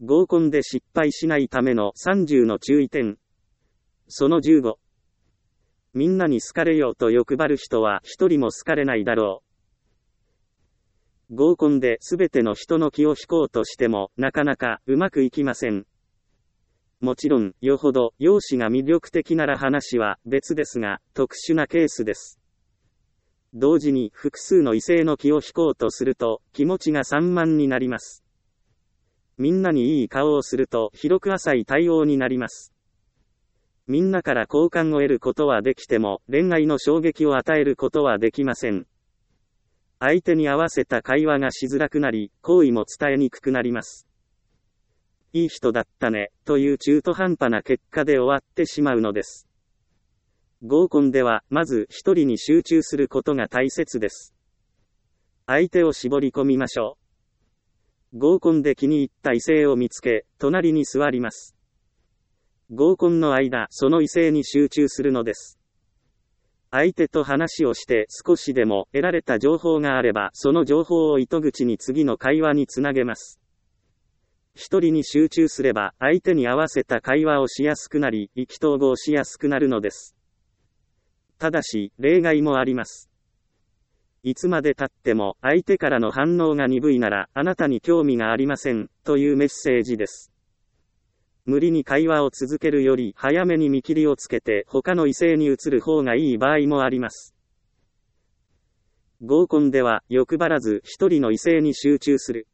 合コンで失敗しないための30の注意点。その15。みんなに好かれようと欲張る人は一人も好かれないだろう。合コンで全ての人の気を引こうとしてもなかなかうまくいきません。もちろん、よほど容姿が魅力的なら話は別ですが、特殊なケースです。同時に複数の異性の気を引こうとすると気持ちが散漫になります。みんなにいい顔をすると広く浅い対応になります。みんなから好感を得ることはできても恋愛の衝撃を与えることはできません。相手に合わせた会話がしづらくなり、好意も伝えにくくなります。いい人だったね、という中途半端な結果で終わってしまうのです。合コンではまず一人に集中することが大切です。相手を絞り込みましょう。合コンで気に入った異性を見つけ、隣に座ります。合コンの間、その異性に集中するのです。相手と話をして少しでも得られた情報があれば、その情報を糸口に次の会話につなげます。一人に集中すれば、相手に合わせた会話をしやすくなり、意気投合しやすくなるのです。ただし、例外もあります。いつまで経っても相手からの反応が鈍いならあなたに興味がありませんというメッセージです。無理に会話を続けるより早めに見切りをつけて他の異性に移る方がいい場合もあります。合コンでは欲張らず一人の異性に集中する。